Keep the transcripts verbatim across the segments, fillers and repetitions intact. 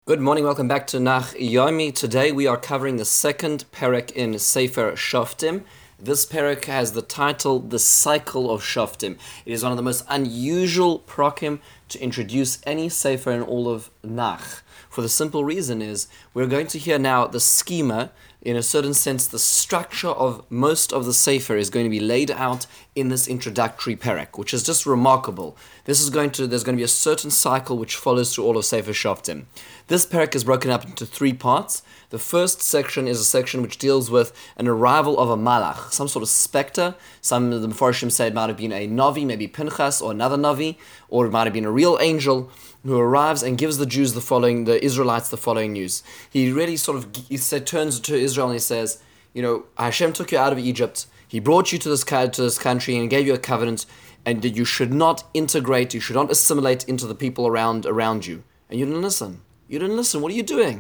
Good morning, welcome back to Nach Yomi. Today we are covering the second perek in Sefer Shoftim. This perek has the title, The Cycle of Shoftim. It is one of the most unusual prokim to introduce any Sefer in all of Nach. For the simple reason is, we're going to hear now the schema. In a certain sense, the structure of most of the Sefer is going to be laid out in this introductory perek, which is just remarkable. This is going to, there's going to be a certain cycle which follows through all of Sefer Shoftim. This perek is broken up into three parts. The first section is a section which deals with an arrival of a malach, some sort of specter. Some of the Mefarshim say it might have been a Navi, maybe Pinchas or another Navi, or it might have been a real angel who arrives and gives the Jews the following, the Israelites the following news. He really sort of he said, turns to Israel and he says, you know, Hashem took you out of Egypt. He brought you to this to this country and gave you a covenant, and that you should not integrate, you should not assimilate into the people around around you. And you didn't listen. You didn't listen. What are you doing?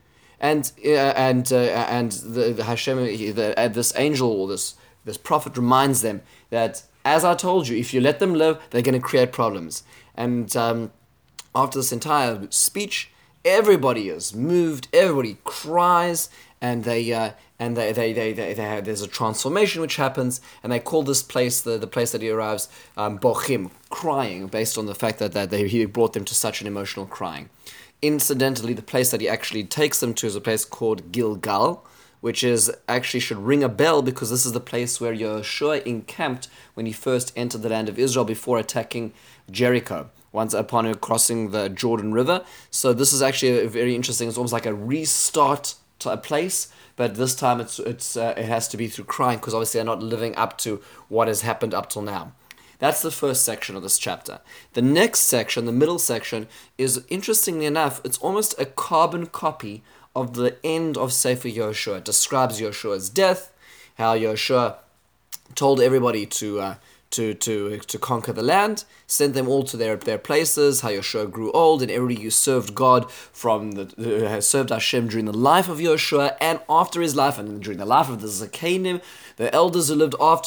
And uh, and uh, and the, the Hashem, the, uh, this angel or this this prophet reminds them that, as I told you, if you let them live, they're going to create problems. And um, after this entire speech, everybody is moved. Everybody cries, and they uh, and they they they, they, they have, there's a transformation which happens, and they call this place the, the place that he arrives um, Bochim, crying, based on the fact that that they, he brought them to such an emotional crying. Incidentally, the place that he actually takes them to is a place called Gilgal, which is actually should ring a bell because this is the place where Yeshua encamped when he first entered the land of Israel before attacking Jericho, once upon crossing the Jordan River. So this is actually a very interesting. It's almost like a restart to a place, but this time it's it's uh, it has to be through crying because obviously they're not living up to what has happened up till now. That's the first section of this chapter. The next section, the middle section, is, interestingly enough, it's almost a carbon copy of the end of Sefer Yehoshua. It describes Yeshua's death, how Yeshua told everybody to uh, to to to conquer the land, sent them all to their, their places, how Yeshua grew old, and everybody who served God from the who has served Hashem during the life of Yeshua and after his life, and during the life of the Zakenim, the elders who lived after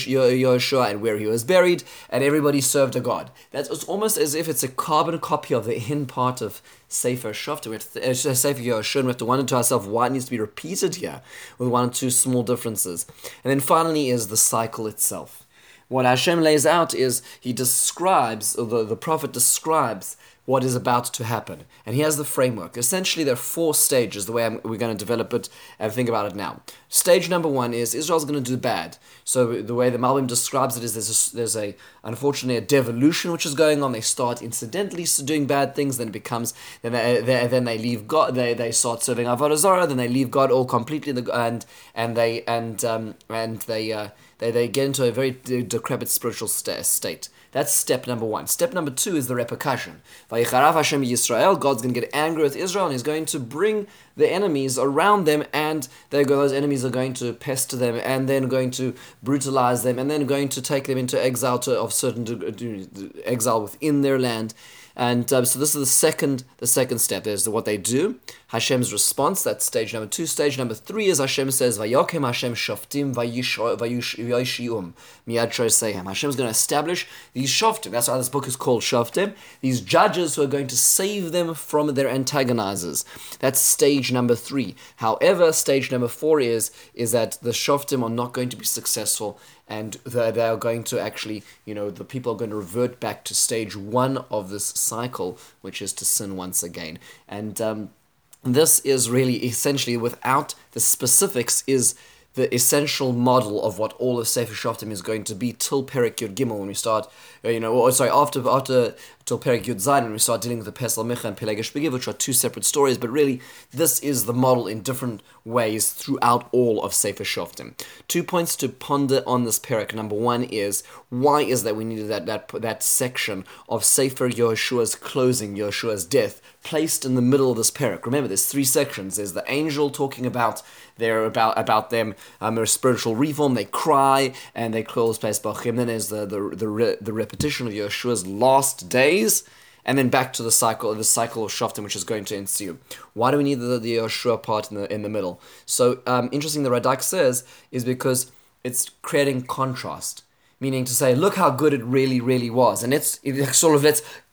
Yeshua and where he was buried, and everybody served a God. That's it's almost as if it's a carbon copy of the end part of Sefer Shoftim. We have to, uh, Sefer Yehoshua, we have to wonder to ourselves why it needs to be repeated here with one or two small differences. And then finally is the cycle itself. What Hashem lays out is he describes, or the, the prophet describes what is about to happen. And he has the framework. Essentially, there are four stages, the way I'm, we're going to develop it and think about it now. Stage number one is Israel's going to do bad. So the way the Malbim describes it is there's a, there's a unfortunately, a devolution which is going on. They start incidentally doing bad things, then it becomes, then they, they, then they leave God, they, they start serving Avodah Zarah, then they leave God all completely, and and they, and, um, and they, uh, They, they get into a very decrepit spiritual st- state. That's step number one. Step number two is the repercussion. Vayicharav Hashem Yisrael, God's going to get angry with Israel, and he's going to bring the enemies around them, and those enemies are going to pester them, and then going to brutalize them, and then going to take them into exile to, of certain de- exile within their land. And um, so this is the second the second step. There's the, what they do, Hashem's response. That's stage number two. Stage number three is Hashem says, Vayokem Hashem shoftim vayishium miyad shosehem. Hashem's going to establish these shoftim. That's why this book is called Shoftim. These judges who are going to save them from their antagonizers. That's stage number three. However, stage number four is is that the shoftim are not going to be successful, and they are going to actually, you know, the people are going to revert back to stage one of this cycle, which is to sin once again. And um, this is really essentially, without the specifics, is the essential model of what all of Sefer Shoftim is going to be till Perek Yud Gimel, when we start, you know, or sorry, after after till Perek Yud Zayin, when we start dealing with the Pesel Micha and Pelegesh Begiv, which are two separate stories, but really this is the model in different ways throughout all of Sefer Shoftim. Two points to ponder on this Perek. Number one is, why is that we needed that that that section of Sefer Yehoshua's closing, Yehoshua's death, placed in the middle of this Perek? Remember, there's three sections. There's the angel talking about their about about them, um, their spiritual reform. They cry and they call this place Bachim. Then there's the the the, re, the repetition of Yeshua's last days, and then back to the cycle, the cycle of Shoftim, which is going to ensue. Why do we need the, the Yeshua part in the in the middle? So um, interesting, the Radak says, is because it's creating contrast. Meaning to say, look how good it really, really was. And it's it sort of, let's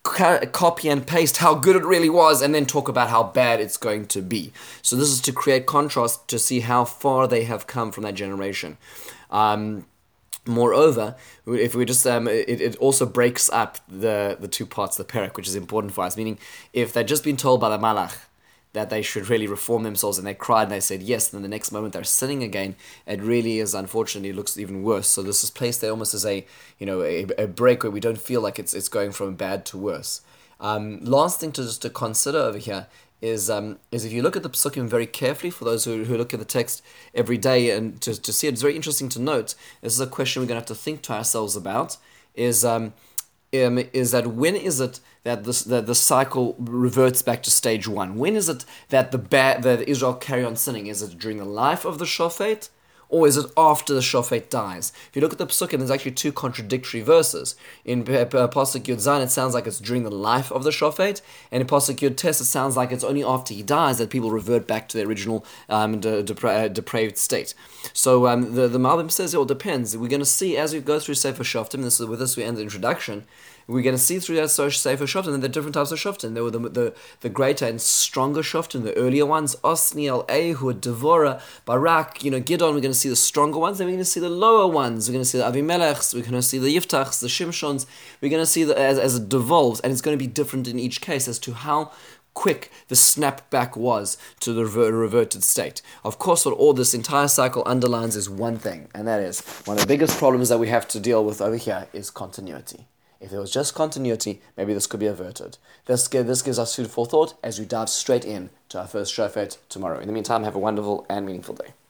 ca- copy and paste how good it really was and then talk about how bad it's going to be. So this is to create contrast to see how far they have come from that generation. Um, Moreover, if we just um, it, it also breaks up the the two parts of the perek, which is important for us. Meaning, if they'd just been told by the malach that they should really reform themselves, and they cried and they said yes, and then the next moment they're sinning again, it really is, unfortunately, looks even worse. So this is placed there almost as a you know a, a break where we don't feel like it's it's going from bad to worse. Um, last thing to just to consider over here is um, is if you look at the psukim very carefully, for those who, who look at the text every day and to, to see it, it's very interesting to note. This is a question we're going to have to think to ourselves about, is um, um, is that when is it that this that the cycle reverts back to stage one? When is it that the bad that Israel carry on sinning? Is it during the life of the shofet? Or is it after the shofet dies? If you look at the psukim, there's actually two contradictory verses. In Pasuk Yud Zayin, it sounds like it's during the life of the shofet, and in Pasuk Yud Tes, it sounds like it's only after he dies that people revert back to their original um, de- depra- depraved state. So um, the the Malbim says it all depends. We're going to see as we go through Sefer Shoftim. This is with this we end the introduction. We're going to see through that Sefer Shoftim and the different types of Shoftim. There were the, the, the greater and stronger Shoftim, the earlier ones, Osniel, Ehud, Devorah, Barak, you know, Gidon. We're going to see the stronger ones, then we're going to see the lower ones. We're going to see the Avimelechs, we're going to see the Yiftachs, the Shimshons. We're going to see the, as, as it devolves, and it's going to be different in each case as to how quick the snapback was to the rever- reverted state. Of course, what all this entire cycle underlines is one thing, and that is one of the biggest problems that we have to deal with over here is continuity. If there was just continuity, maybe this could be averted. This, this gives us food for thought as we dive straight in to our first shofet tomorrow. In the meantime, have a wonderful and meaningful day.